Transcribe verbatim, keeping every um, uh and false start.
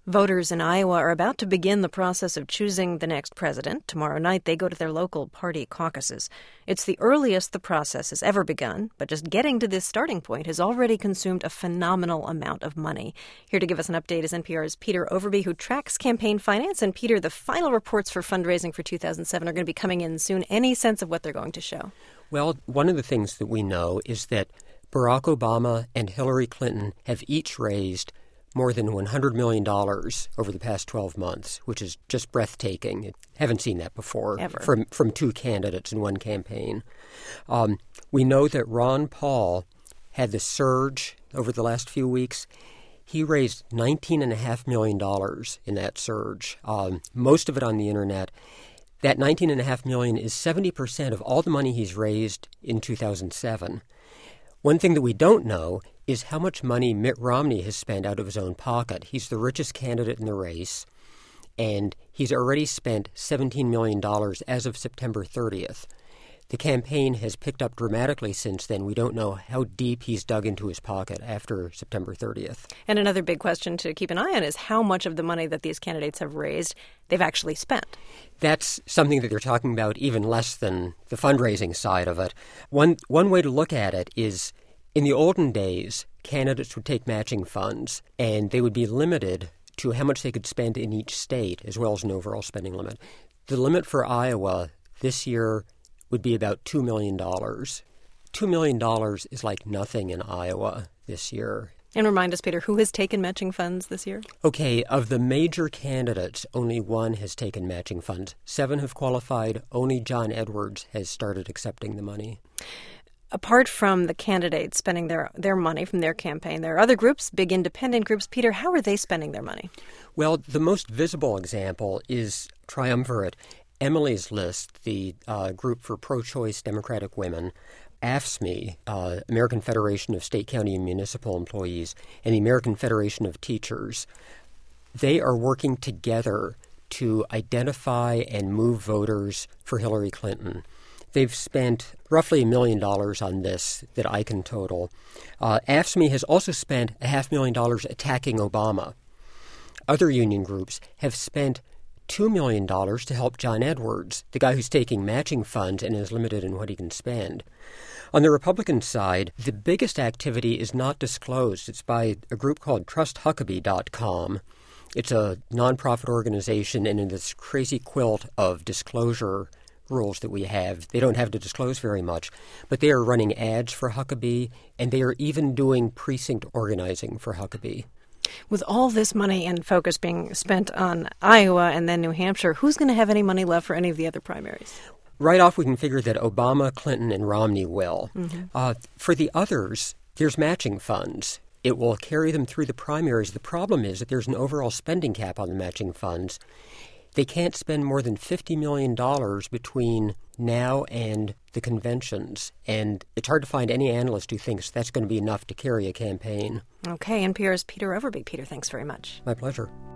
Voters in Iowa are about to begin the process of choosing the next president. Tomorrow night, they go to their local party caucuses. It's the earliest the process has ever begun, but just getting to this starting point has already consumed a phenomenal amount of money. Here to give us an update is N P R's Peter Overby, who tracks campaign finance. And Peter, the final reports for fundraising for two thousand seven are going to be coming in soon. Any sense of what they're going to show? Well, one of the things that we know is that Barack Obama and Hillary Clinton have each raised more than one hundred million dollars over the past twelve months, which is just breathtaking. Haven't seen that before Ever. from from two candidates in one campaign. Um, we know that Ron Paul had the surge over the last few weeks. He raised nineteen point five million dollars in that surge, um, most of it on the Internet. That nineteen point five million dollars is seventy percent of all the money he's raised in two thousand seven. One thing that we don't know is how much money Mitt Romney has spent out of his own pocket. He's the richest candidate in the race, and he's already spent seventeen million dollars as of September thirtieth. The campaign has picked up dramatically since then. We don't know how deep he's dug into his pocket after September thirtieth. And another big question to keep an eye on is how much of the money that these candidates have raised they've actually spent. That's something that they're talking about even less than the fundraising side of it. One one way to look at it is, in the olden days, candidates would take matching funds, and they would be limited to how much they could spend in each state, as well as an overall spending limit. The limit for Iowa this year would be about two million dollars. two million dollars is like nothing in Iowa this year. And remind us, Peter, who has taken matching funds this year? Okay, of the major candidates, only one has taken matching funds. Seven have qualified. Only John Edwards has started accepting the money. Apart from the candidates spending their, their money from their campaign, there are other groups, big independent groups. Peter, how are they spending their money? Well, the most visible example is triumvirate. Emily's List, the uh, group for pro-choice Democratic women, A F S C M E, uh, American Federation of State, County, and Municipal Employees, and the American Federation of Teachers, they are working together to identify and move voters for Hillary Clinton. They've spent roughly a million dollars on this that I can total. Uh, A F S C M E has also spent a half million dollars attacking Obama. Other union groups have spent two million dollars to help John Edwards, the guy who's taking matching funds and is limited in what he can spend. On the Republican side, the biggest activity is not disclosed. It's by a group called trust huckabee dot com. It's a nonprofit organization, and in this crazy quilt of disclosure rules that we have, they don't have to disclose very much. But they are running ads for Huckabee, and they are even doing precinct organizing for Huckabee. With all this money and focus being spent on Iowa and then New Hampshire, who's going to have any money left for any of the other primaries? Right off, we can figure that Obama, Clinton, and Romney will. Mm-hmm. Uh, for the others, there's matching funds. It will carry them through the primaries. The problem is that there's an overall spending cap on the matching funds. They can't spend more than fifty million dollars between now and the conventions. And it's hard to find any analyst who thinks that's going to be enough to carry a campaign. Okay, N P R's Peter Overby. Peter, thanks very much. My pleasure.